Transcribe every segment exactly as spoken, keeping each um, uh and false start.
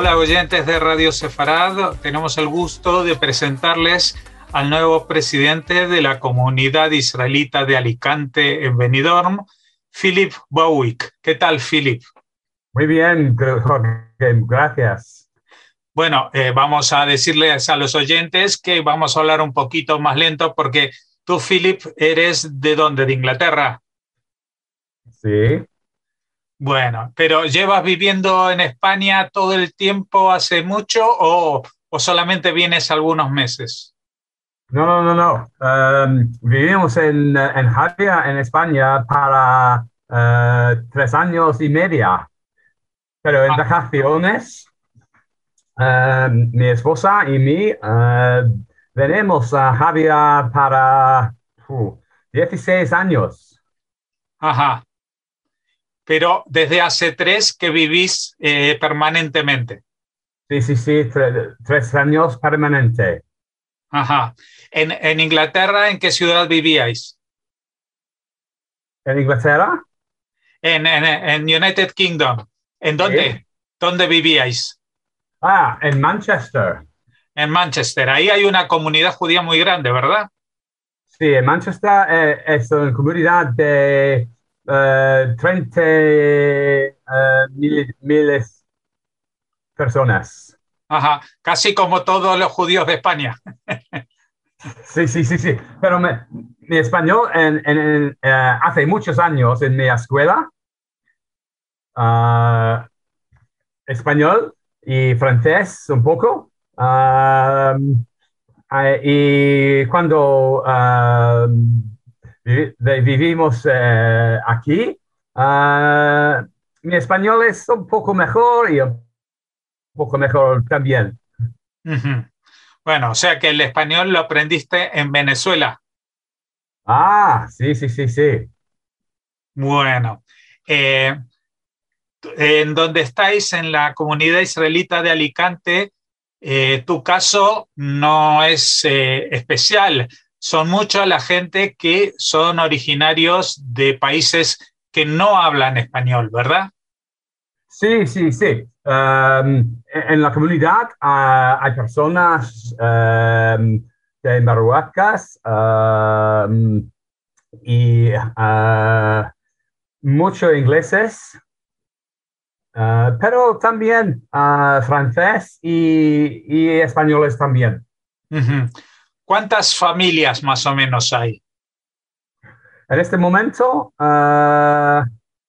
Hola oyentes de Radio Sefarad, tenemos el gusto de presentarles al nuevo presidente de la comunidad israelita de Alicante en Benidorm, Philip Bowick. ¿Qué tal, Philip? Muy bien, Jorge, gracias. Bueno, eh, vamos a decirles a los oyentes que vamos a hablar un poquito más lento porque tú, Philip, ¿eres de dónde? ¿De Inglaterra? Sí. Bueno, pero ¿llevas viviendo en España todo el tiempo hace mucho o, o solamente vienes algunos meses? No, no, no, no. Um, vivimos en, en Javia, en España, para uh, tres años y media. Pero en Ah, vacaciones, um, mi esposa y mí uh, venimos a Javia para uh, dieciséis años. ajá. Pero desde hace tres que vivís eh, permanentemente. Sí, sí, sí, tre- tres años permanente. Ajá. En, en Inglaterra, ¿en qué ciudad vivíais? ¿En Inglaterra? En, en, en United Kingdom. ¿En Sí. dónde? ¿Dónde vivíais? Ah, en Manchester. En Manchester. Ahí hay una comunidad judía muy grande, ¿verdad? Sí, en Manchester eh, es una comunidad de eh, treinta eh, mil, miles personas. Ajá. Casi como todos los judíos de España. Sí, sí, sí, sí. Pero me- mi español en, en- en, eh, hace muchos años en mi escuela, ah, español y francés un poco. Ah, eh, y cuando ah, vi- de- vivimos eh, aquí, ah, mi español es un poco mejor y un poco mejor también. Ujú. Bueno, o sea que el español lo aprendiste en Venezuela. Ah, sí, sí, sí, sí. Bueno. Eh, en donde estáis, en la comunidad israelita de Alicante, eh, tu caso no es eh, especial. Son mucha la gente que son originarios de países que no hablan español, ¿verdad? Sí, sí, sí. Um, en la comunidad ah, hay personas um, de Marruecos um, y ah, muchos ingleses. Ah, pero también ah, francés y, y españoles también. Ujú. ¿Cuántas familias más o menos hay? En este momento ah,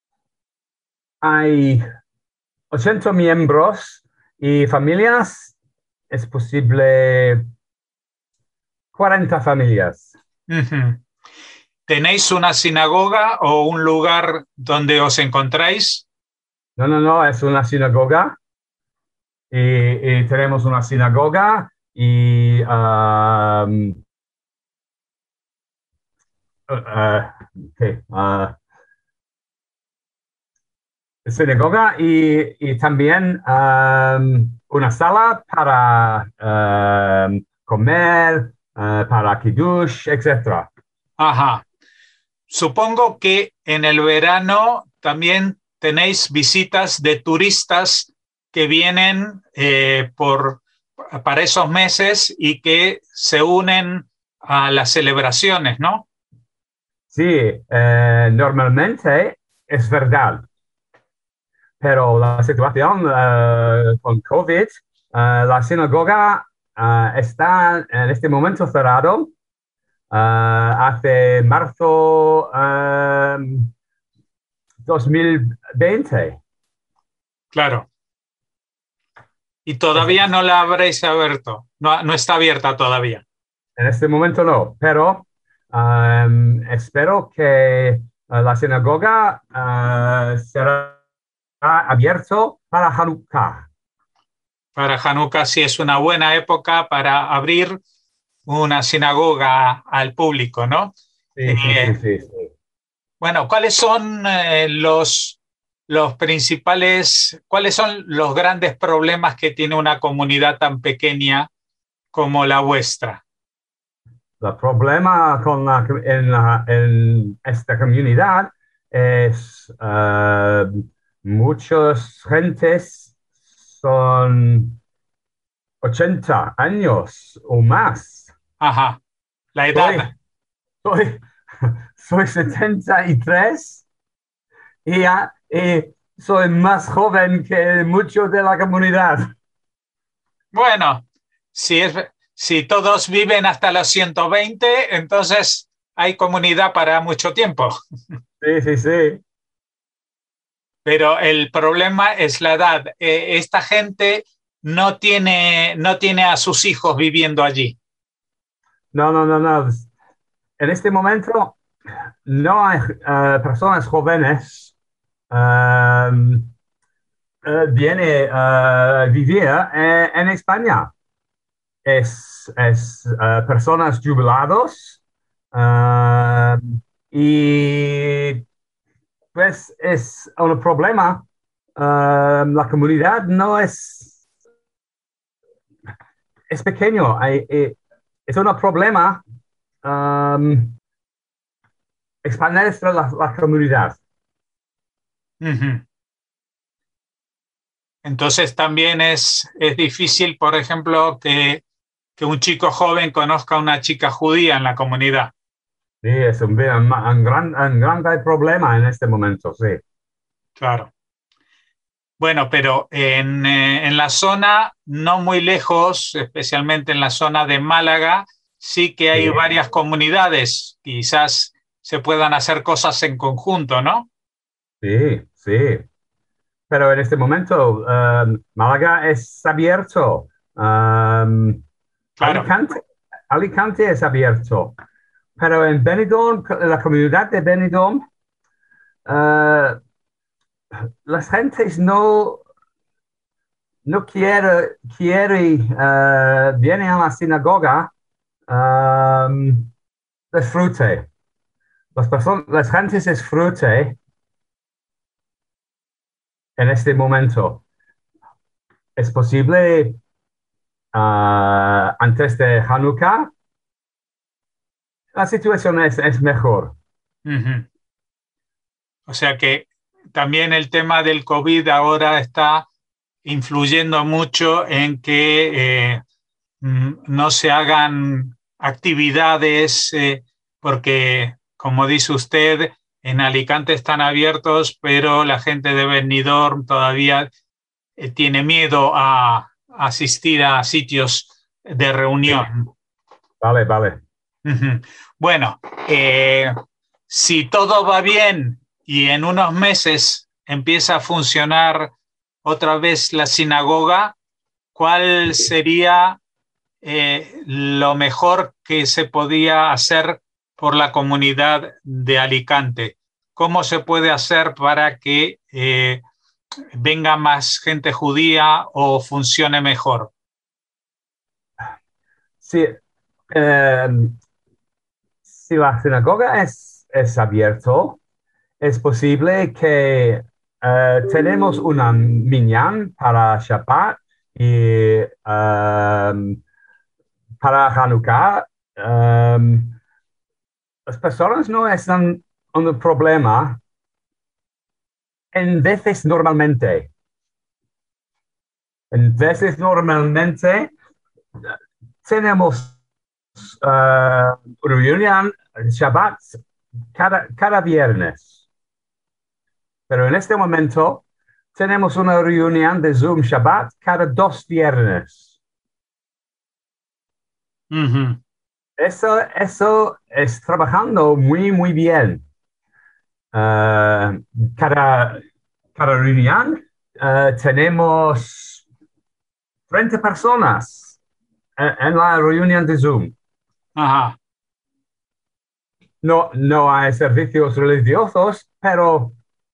hay ochenta miembros y familias. Es posible cuarenta familias. Ujú. ¿Tenéis una sinagoga o un lugar donde os encontráis? No, no, no, es una sinagoga y, y tenemos una sinagoga y ah, ah, ¿qué? Ah, sinagoga y, y también um, una sala para um, comer, uh, para kiddush, etcétera. Ajá. Supongo que en el verano también tenéis visitas de turistas que vienen eh, por, para esos meses y que se unen a las celebraciones, ¿no? Sí, eh, normalmente es verdad, pero la situación eh, con COVID, eh, la sinagoga eh, está en este momento cerrado eh, hace marzo eh, dos mil veinte. Claro. Y todavía no la habréis abierto, no, no está abierta todavía. En este momento no, pero um, espero que uh, la sinagoga uh, será abierto para Hanukkah. Para Hanukkah sí es una buena época para abrir una sinagoga al público, ¿no? Sí, sí, Eh, sí, sí, sí. Bueno, ¿cuáles son eh, los, los principales, cuáles son los grandes problemas que tiene una comunidad tan pequeña como la vuestra? El problema con la, en, la- en esta comunidad es uh, muchas gentes son ochenta años o más. Ajá, la Soy, edad. soy, soy setenta y tres y, ya- y soy más joven que muchos de la comunidad. Bueno, si es, si todos viven hasta los ciento veinte, entonces hay comunidad para mucho tiempo. Sí, sí, sí. Pero el problema es la edad. Eh, esta gente no tiene, no tiene a sus hijos viviendo allí. No, no, no, no. En este momento no hay eh, personas jóvenes um, eh, viene a vivir eh, en España. Es, es eh, personas jubilados uh, y pues es un problema. Uh, la comunidad no es, es pequeño. Hay, eh, es un problema um, expandir la, la comunidad. Ujú. Entonces también es, es difícil, por ejemplo, que, que un chico joven conozca a una chica judía en la comunidad. Sí, es un, un, un gran, un gran problema en este momento, sí. Claro. Bueno, pero en, eh, en la zona, no muy lejos, especialmente en la zona de Málaga, sí que Sí, hay varias comunidades. Quizás se puedan hacer cosas en conjunto, ¿no? sí, sí. Pero en este momento um, Málaga es abierto. Um, Claro. Alicante, Alicante es abierto. Pero en Benidorm, la comunidad de Benidorm, uh, las gentes no, no quiere, quiere uh, viene a la sinagoga um, disfrute. Las personas, las gentes disfrute en este momento. Es posible uh, antes de Hanukkah, la situación es, es mejor. Ujú. O sea que también el tema del COVID ahora está influyendo mucho en que eh, mm, no se hagan actividades, eh, porque, como dice usted, en Alicante están abiertos, pero la gente de Benidorm todavía eh, tiene miedo a asistir a sitios de Sí, reunión. vale, vale. Ujú. Bueno, eh, si todo va bien y en unos meses empieza a funcionar otra vez la sinagoga, ¿cuál sería eh, lo mejor que se podía hacer por la comunidad de Alicante? ¿Cómo se puede hacer para que eh, venga más gente judía o funcione mejor? Sí, eh, si la sinagoga es, es abierto, es posible que eh, tenemos una minyan para Shabbat y um, para Hanukkah. Um, las personas no están un problema en veces normalmente. En veces normalmente tenemos uh, reunión Shabbat cada, cada viernes. Pero en este momento tenemos una reunión de Zoom Shabbat cada dos viernes. Ujú. Eso, eso es trabajando muy, muy bien. Uh, cada, cada reunión uh, tenemos treinta personas en, en la reunión de Zoom. Ajá. No, no hay servicios religiosos, pero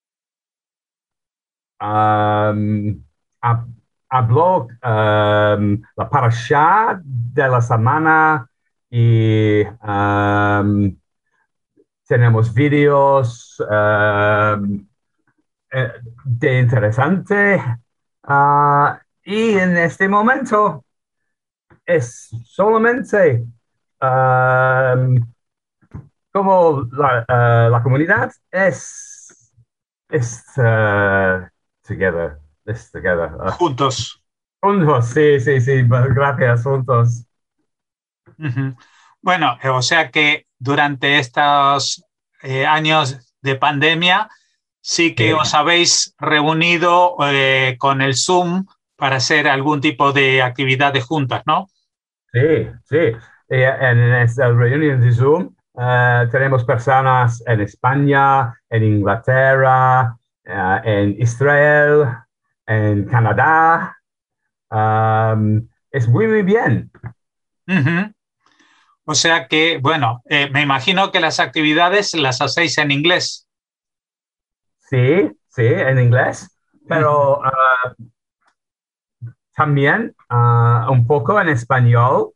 um, habló um, la parasha de la semana y um, tenemos vídeos um, eh, de interesante. Uh, y en este momento es solamente um, como la, uh, la comunidad es, es uh, together. this together. Uh, Juntos. juntos, sí, sí, sí, gracias, juntos. Uh-huh. Bueno, o sea que durante estos eh, años de pandemia sí que Sí, os habéis reunido eh, con el Zoom para hacer algún tipo de actividades juntas, ¿no? sí, sí. Y en esta reunión de Zoom uh, tenemos personas en España, en Inglaterra, uh, en Israel, en Canadá. Um, es muy, muy bien. Uh-huh. O sea que, bueno, eh, me imagino que las actividades las hacéis en inglés. Sí, sí, en inglés, Uh-huh. pero uh, también uh, un poco en español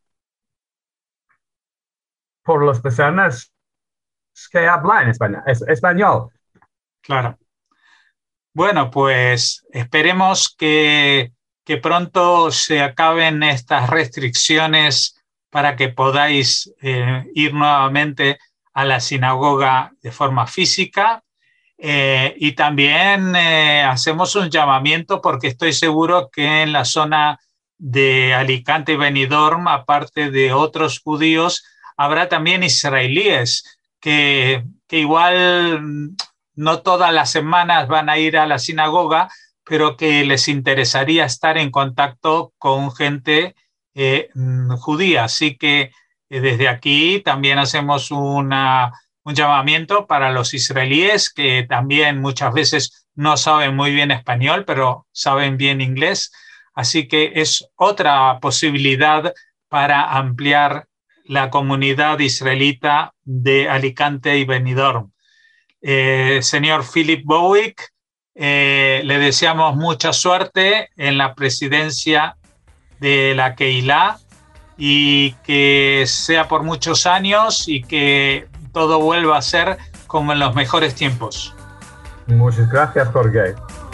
por las personas que hablan español. Es, español. Claro. Bueno, pues esperemos que, que pronto se acaben estas restricciones para que podáis eh, ir nuevamente a la sinagoga de forma física. Eh, y también eh, hacemos un llamamiento porque estoy seguro que en la zona de Alicante y Benidorm, aparte de otros judíos, habrá también israelíes que, que igual no todas las semanas van a ir a la sinagoga, pero que les interesaría estar en contacto con gente eh, judía. Así que eh, desde aquí también hacemos una un llamamiento para los israelíes que también muchas veces no saben muy bien español, pero saben bien inglés. Así que es otra posibilidad para ampliar la comunidad israelita de Alicante y Benidorm. Eh, señor Philip Bowick, eh, le deseamos mucha suerte en la presidencia de la Keilah y que sea por muchos años y que todo vuelva a ser como en los mejores tiempos. Muchas gracias, Jorge.